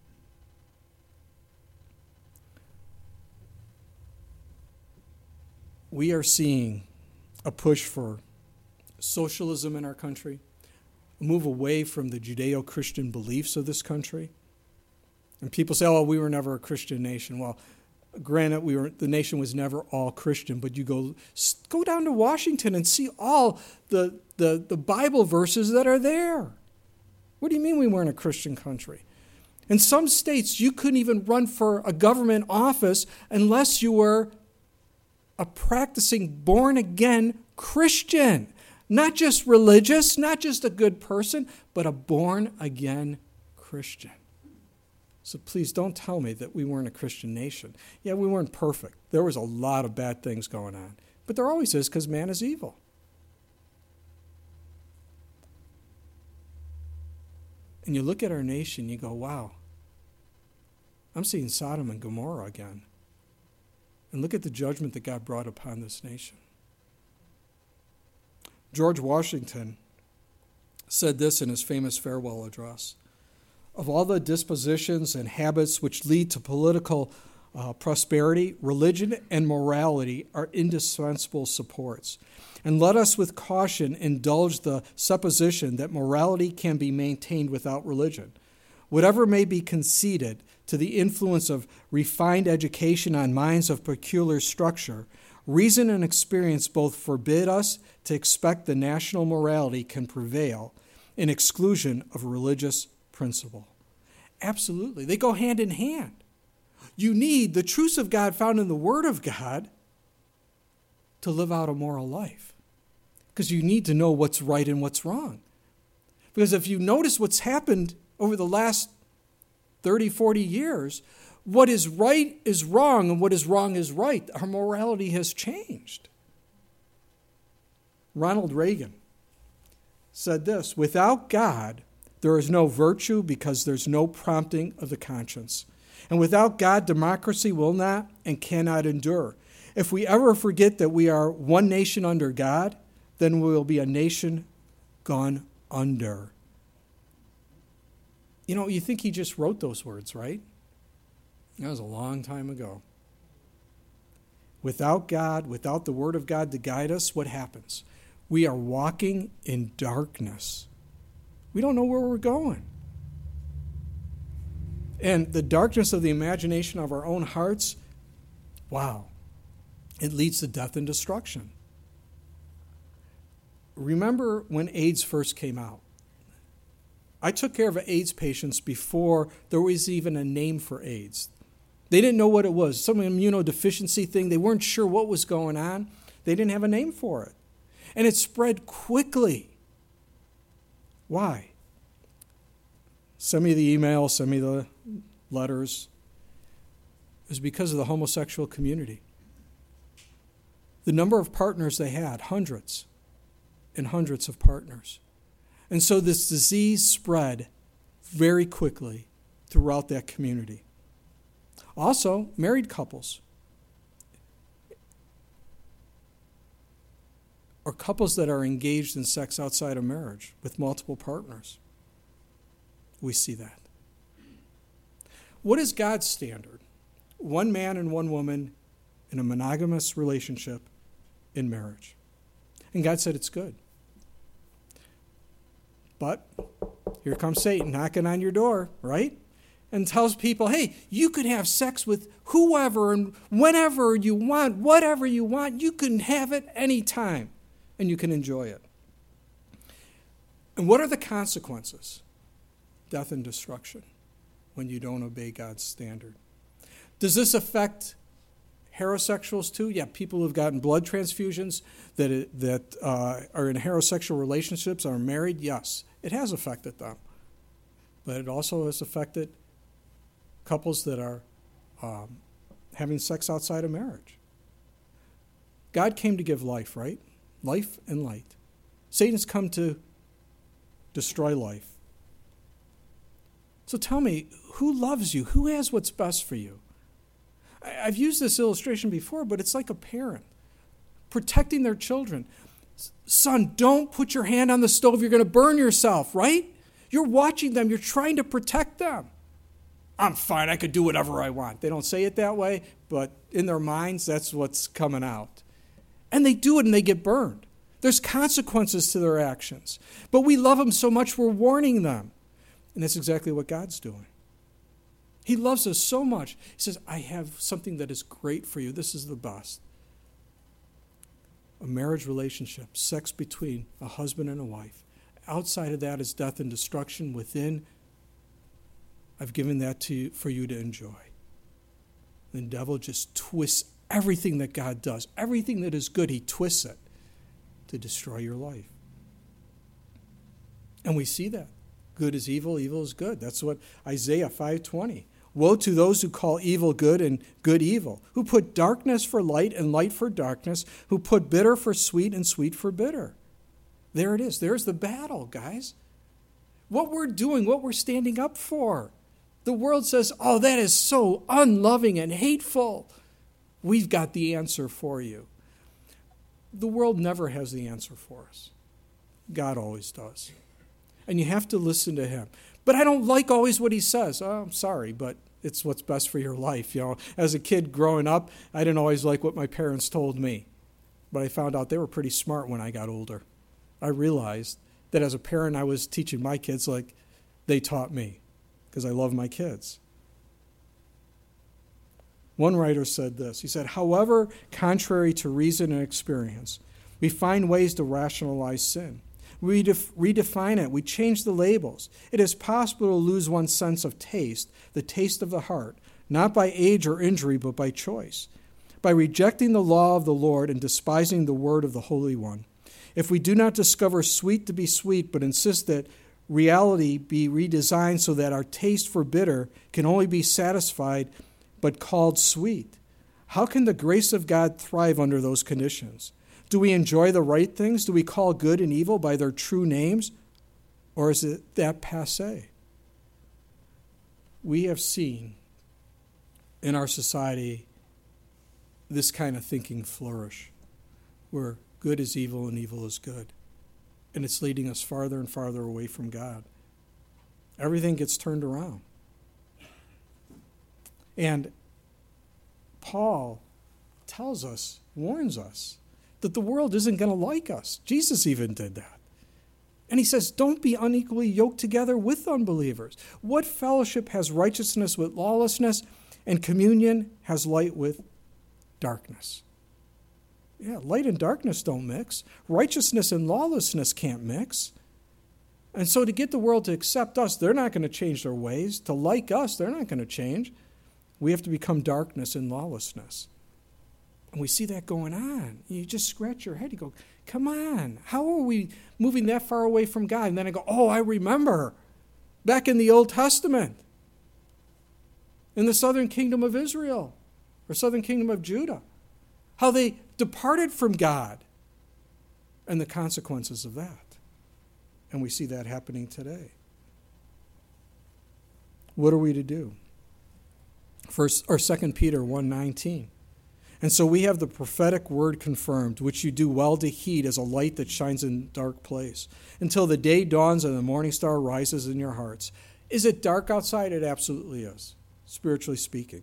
We are seeing a push for socialism in our country, a move away from the Judeo-Christian beliefs of this country. And people say, oh, we were never a Christian nation. Well, granted, the nation was never all Christian, but you go down to Washington and see all the Bible verses that are there. What do you mean we weren't a Christian country? In some states, you couldn't even run for a government office unless you were a practicing born-again Christian. Not just religious, not just a good person, but a born-again Christian. So please don't tell me that we weren't a Christian nation. Yeah, we weren't perfect. There was a lot of bad things going on. But there always is, because man is evil. And you look at our nation, you go, wow, I'm seeing Sodom and Gomorrah again. And look at the judgment that God brought upon this nation. George Washington said this in his famous farewell address. Of all the dispositions and habits which lead to political prosperity, religion and morality are indispensable supports. And let us with caution indulge the supposition that morality can be maintained without religion. whatever may be conceded to the influence of refined education on minds of peculiar structure, reason and experience both forbid us to expect the national morality can prevail in exclusion of religious principle. Absolutely. They go hand in hand. You need the truths of God found in the Word of God to live out a moral life. Because you need to know what's right and what's wrong. Because if you notice what's happened over the last 30, 40 years, what is right is wrong and what is wrong is right. Our morality has changed. Ronald Reagan said this, "Without God, there is no virtue because there's no prompting of the conscience. And without God, democracy will not and cannot endure. If we ever forget that we are one nation under God, then we will be a nation gone under." You know, you think he just wrote those words, right? That was a long time ago. Without God, without the Word of God to guide us, what happens? We are walking in darkness. We don't know where we're going. And the darkness of the imagination of our own hearts, wow, it leads to death and destruction. Remember when AIDS first came out? I took care of AIDS patients before there was even a name for AIDS. They didn't know what it was, some immunodeficiency thing. They weren't sure what was going on. They didn't have a name for it. And it spread quickly. Why? Send me the email, send me the letters. It was because of the homosexual community. The number of partners they had, hundreds and hundreds of partners. And so this disease spread very quickly throughout that community. Also, married couples or couples that are engaged in sex outside of marriage with multiple partners. We see that. What is God's standard? One man and one woman in a monogamous relationship in marriage. And God said it's good. But here comes Satan knocking on your door, right? And tells people, hey, you can have sex with whoever and whenever you want, whatever you want. You can have it anytime, and you can enjoy it. And what are the consequences? Death and destruction when you don't obey God's standard. Does this affect heterosexuals too? Yeah, people who've gotten blood transfusions that are in heterosexual relationships, are married. Yes, it has affected them. But it also has affected couples that are having sex outside of marriage. God came to give life, right? Life and light. Satan's come to destroy life. So tell me, who loves you? Who has what's best for you? I've used this illustration before, but it's like a parent protecting their children. Son, don't put your hand on the stove. You're going to burn yourself, right? You're watching them. You're trying to protect them. I'm fine. I could do whatever I want. They don't say it that way, but in their minds, that's what's coming out. And they do it and they get burned. There's consequences to their actions. But we love them so much, we're warning them. And that's exactly what God's doing. He loves us so much. He says, I have something that is great for you. This is the best. A marriage relationship, sex between a husband and a wife. Outside of that is death and destruction. Within, I've given that to you for you to enjoy. The devil just twists everything that God does. Everything that is good, he twists it to destroy your life. And we see that. Good is evil, evil is good. That's what Isaiah 5:20. Woe to those who call evil good and good evil, who put darkness for light and light for darkness, who put bitter for sweet and sweet for bitter. There it is. There's the battle, guys. What we're doing, what we're standing up for. The world says, oh, that is so unloving and hateful. We've got the answer for you. The world never has the answer for us. God always does. And you have to listen to him. But I don't like always what he says. Oh, I'm sorry, but it's what's best for your life. You know, as a kid growing up, I didn't always like what my parents told me. But I found out they were pretty smart when I got older. I realized that as a parent, I was teaching my kids like they taught me. because I love my kids. One writer said this. He said, however, contrary to reason and experience, we find ways to rationalize sin. We redefine it. We change the labels. It is possible to lose one's sense of taste, the taste of the heart, not by age or injury, but by choice, by rejecting the law of the Lord and despising the word of the Holy One. If we do not discover sweet to be sweet, but insist that reality be redesigned so that our taste for bitter can only be satisfied but called sweet, how can the grace of God thrive under those conditions? Do we enjoy the right things? Do we call good and evil by their true names? Or is it that passé? We have seen in our society this kind of thinking flourish, where good is evil and evil is good. And it's leading us farther and farther away from God. Everything gets turned around. And Paul tells us, warns us, that the world isn't going to like us. Jesus even did that. And he says, don't be unequally yoked together with unbelievers. What fellowship has righteousness with lawlessness, and communion has light with darkness? Yeah, light and darkness don't mix. Righteousness and lawlessness can't mix. And so to get the world to accept us, they're not going to change their ways. To like us, they're not going to change. We have to become darkness and lawlessness. And we see that going on. You just scratch your head. You go, come on, how are we moving that far away from God? And then I go, oh, I remember back in the Old Testament, in the southern kingdom of Israel, or southern kingdom of Judah, how they departed from God and the consequences of that. And we see that happening today. What are we to do? 2 Peter 1:19. And so we have the prophetic word confirmed, which you do well to heed as a light that shines in a dark place, until the day dawns and the morning star rises in your hearts. Is it dark outside? It absolutely is, spiritually speaking.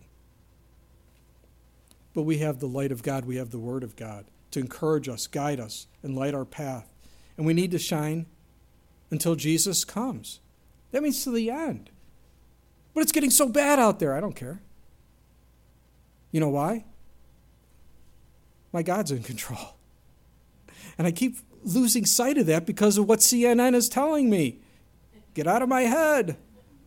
But we have the light of God, we have the word of God to encourage us, guide us, and light our path. And we need to shine until Jesus comes. That means to the end. But it's getting so bad out there, I don't care. You know why? My God's in control. And I keep losing sight of that because of what CNN is telling me. Get out of my head.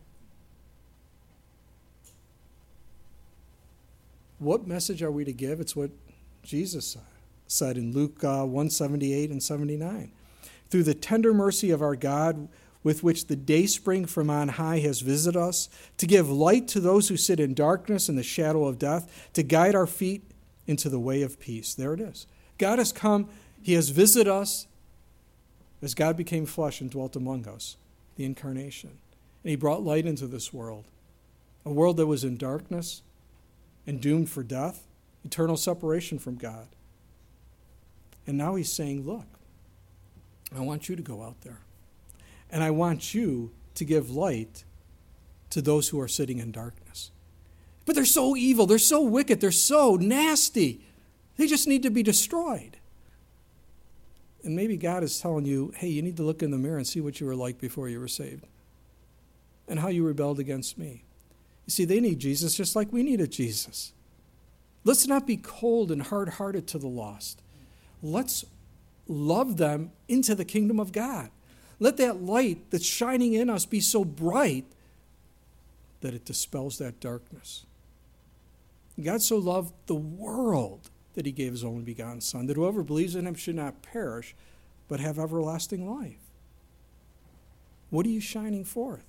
What message are we to give? It's what Jesus said in Luke 1:78 and 79. Through the tender mercy of our God, with which the dayspring from on high has visited us, to give light to those who sit in darkness and the shadow of death, to guide our feet into the way of peace. There it is. God has come. He has visited us as God became flesh and dwelt among us, the incarnation. And he brought light into this world, a world that was in darkness and doomed for death, eternal separation from God. And now he's saying, look, I want you to go out there. And I want you to give light to those who are sitting in darkness. But they're so evil, they're so wicked, they're so nasty. They just need to be destroyed. And maybe God is telling you, hey, you need to look in the mirror and see what you were like before you were saved and how you rebelled against me. You see, they need Jesus just like we needed Jesus. Let's not be cold and hard-hearted to the lost. Let's love them into the kingdom of God. Let that light that's shining in us be so bright that it dispels that darkness. God so loved the world that he gave his only begotten Son, that whoever believes in him should not perish, but have everlasting life. What are you shining forth?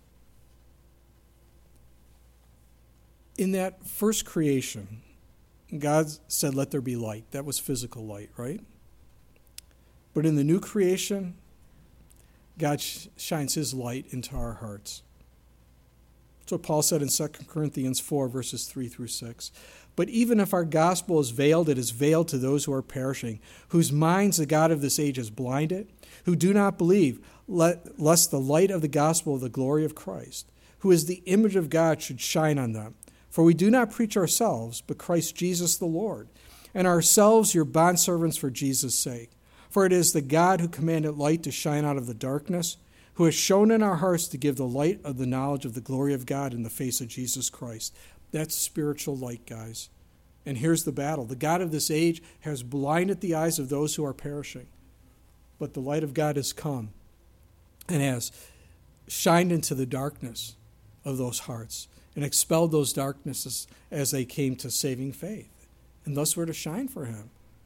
In that first creation, God said, let there be light. That was physical light, right? But in the new creation, God shines his light into our hearts. That's what Paul said in 2 Corinthians 4, verses 3 through 6. But even if our gospel is veiled, it is veiled to those who are perishing, whose minds the God of this age has blinded, who do not believe, lest the light of the gospel of the glory of Christ, who is the image of God, should shine on them. For we do not preach ourselves, but Christ Jesus the Lord, and ourselves your bondservants for Jesus' sake. For it is the God who commanded light to shine out of the darkness, who has shone in our hearts to give the light of the knowledge of the glory of God in the face of Jesus Christ. That's spiritual light, guys. And here's the battle. The God of this age has blinded the eyes of those who are perishing. But the light of God has come and has shined into the darkness of those hearts and expelled those darknesses as they came to saving faith. And thus we're to shine for him.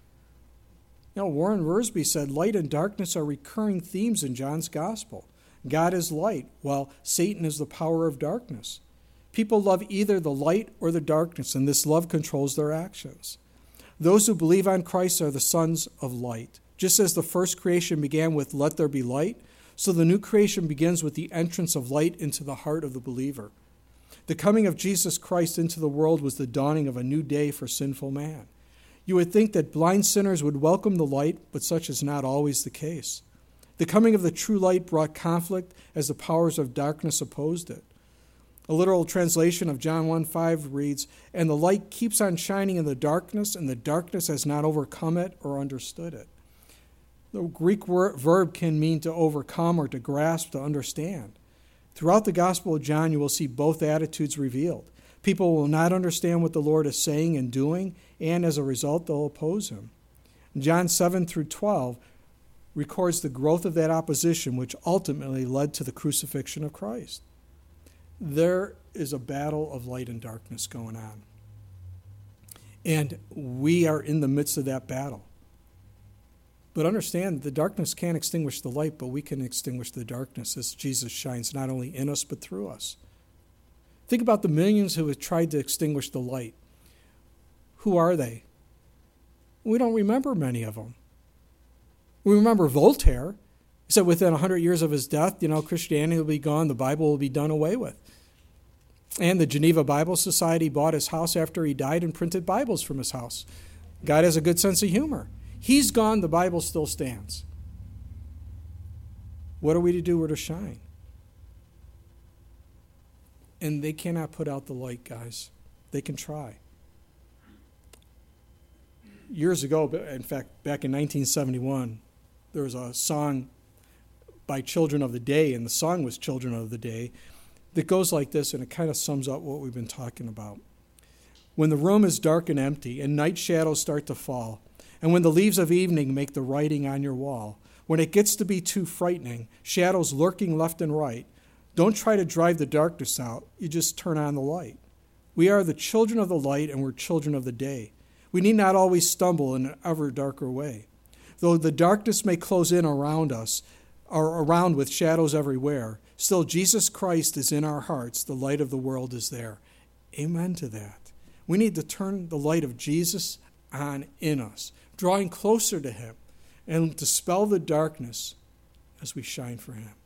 Warren Wiersbe said, light and darkness are recurring themes in John's gospel. God is light, while Satan is the power of darkness. People love either the light or the darkness, and this love controls their actions. Those who believe on Christ are the sons of light. Just as the first creation began with let there be light, so the new creation begins with the entrance of light into the heart of the believer. The coming of Jesus Christ into the world was the dawning of a new day for sinful man. You would think that blind sinners would welcome the light, but such is not always the case. The coming of the true light brought conflict as the powers of darkness opposed it. A literal translation of John 1:5 reads, and the light keeps on shining in the darkness, and the darkness has not overcome it or understood it. The Greek verb can mean to overcome or to grasp, to understand. Throughout the Gospel of John, you will see both attitudes revealed. People will not understand what the Lord is saying and doing, and as a result, they'll oppose him. John 7-12 records the growth of that opposition, which ultimately led to the crucifixion of Christ. There is a battle of light and darkness going on. And we are in the midst of that battle. But understand, the darkness can't extinguish the light, but we can extinguish the darkness as Jesus shines not only in us, but through us. Think about the millions who have tried to extinguish the light. Who are they? We don't remember many of them. We remember Voltaire. He said within 100 years of his death, Christianity will be gone, the Bible will be done away with. And the Geneva Bible Society bought his house after he died and printed Bibles from his house. God has a good sense of humor. He's gone, the Bible still stands. What are we to do? We're to shine. And they cannot put out the light, guys. They can try. Years ago, in fact, back in 1971, there was a song by Children of the Day, and the song was Children of the Day, that goes like this, and it kind of sums up what we've been talking about. When the room is dark and empty, and night shadows start to fall, and when the leaves of evening make the writing on your wall, when it gets to be too frightening, shadows lurking left and right, don't try to drive the darkness out, you just turn on the light. We are the children of the light, and we're children of the day. We need not always stumble in an ever darker way. Though the darkness may close in around us, or around with shadows everywhere, still Jesus Christ is in our hearts. The light of the world is there. Amen to that. We need to turn the light of Jesus on in us, drawing closer to him, and dispel the darkness as we shine for him.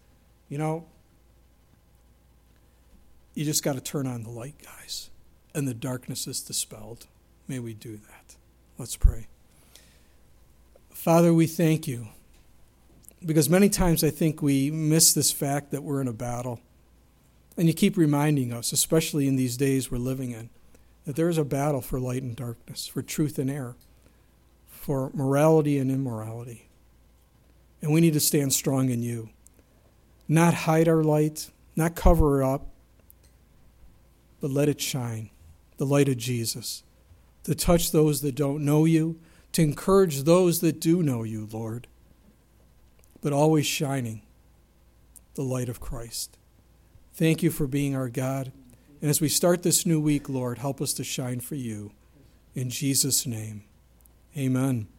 You just got to turn on the light, guys, and the darkness is dispelled. May we do that. Let's pray. Father, we thank you, because many times I think we miss this fact that we're in a battle. And you keep reminding us, especially in these days we're living in, that there is a battle for light and darkness, for truth and error, for morality and immorality. And we need to stand strong in you. Not hide our light, not cover it up, but let it shine, the light of Jesus, to touch those that don't know you, to encourage those that do know you, Lord, but always shining the light of Christ. Thank you for being our God. And as we start this new week, Lord, help us to shine for you. In Jesus' name, amen.